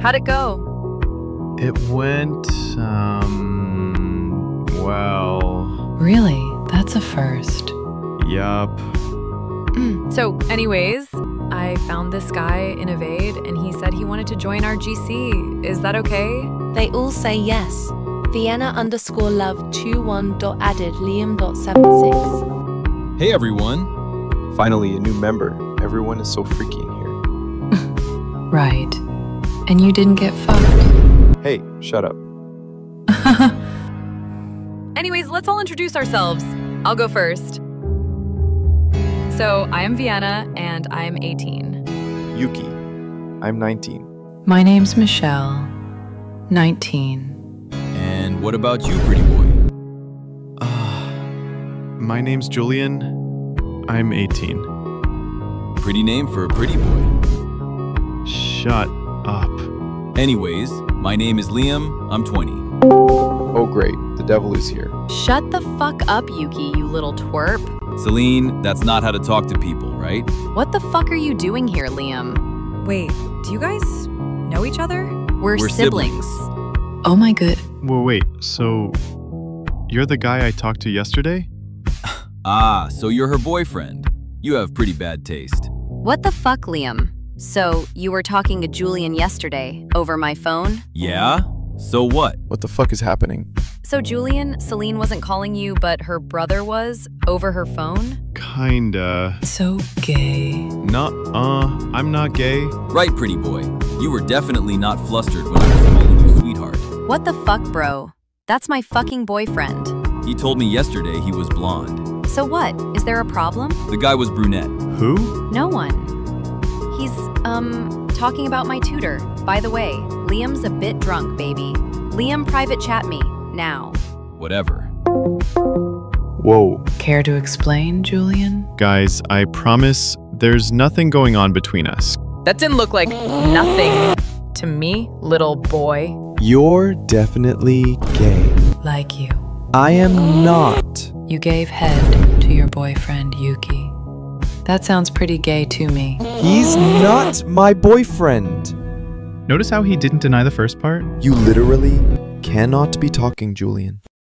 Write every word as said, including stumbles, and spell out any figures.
How'd it go? It went, um, well... Really? That's a first. Yup. So, anyways, I found this guy in Evade, and he said he wanted to join our G C. Is that okay? They all say yes. Vienna underscore love two one dot added Liam dot seven six. Hey everyone! Finally, a new member. Everyone is so freaky in here. Right. And you didn't get fucked. Hey, shut up. Anyways, let's all introduce ourselves. I'll go first. So, I am Vienna, and I am eighteen. Yuki. I'm nineteen. My name's Michelle. nineteen. And what about you, pretty boy? Uh, my name's Julian. I'm eighteen. Pretty name for a pretty boy. Shut up. Anyways, my name is Liam. I'm twenty. Oh great, the devil is here. Shut the fuck up, Yuki, you little twerp. Celine, that's not how to talk to people, right? What the fuck are you doing here, Liam? Wait, do you guys know each other? We're, We're siblings. siblings. Oh my good. Well, wait, so... You're the guy I talked to yesterday? Ah, so you're her boyfriend. You have pretty bad taste. What the fuck, Liam? So, you were talking to Julian yesterday, over my phone? Yeah? So what? What the fuck is happening? So, Julian, Celine wasn't calling you, but her brother was, over her phone? Kinda. So gay. Not, uh, I'm not gay. Right, pretty boy. You were definitely not flustered when I was calling you sweetheart. What the fuck, bro? That's my fucking boyfriend. He told me yesterday he was blonde. So what? Is there a problem? The guy was brunette. Who? No one. He's, um, talking about my tutor. By the way, Liam's a bit drunk, baby. Liam, private chat me, now. Whatever. Whoa. Care to explain, Julian? Guys, I promise there's nothing going on between us. That didn't look like nothing to me, little boy. You're definitely gay. Like you. I am not. You gave head to your boyfriend, Yuki. That sounds pretty gay to me. He's not my boyfriend. Notice how he didn't deny the first part? You literally cannot be talking, Julian.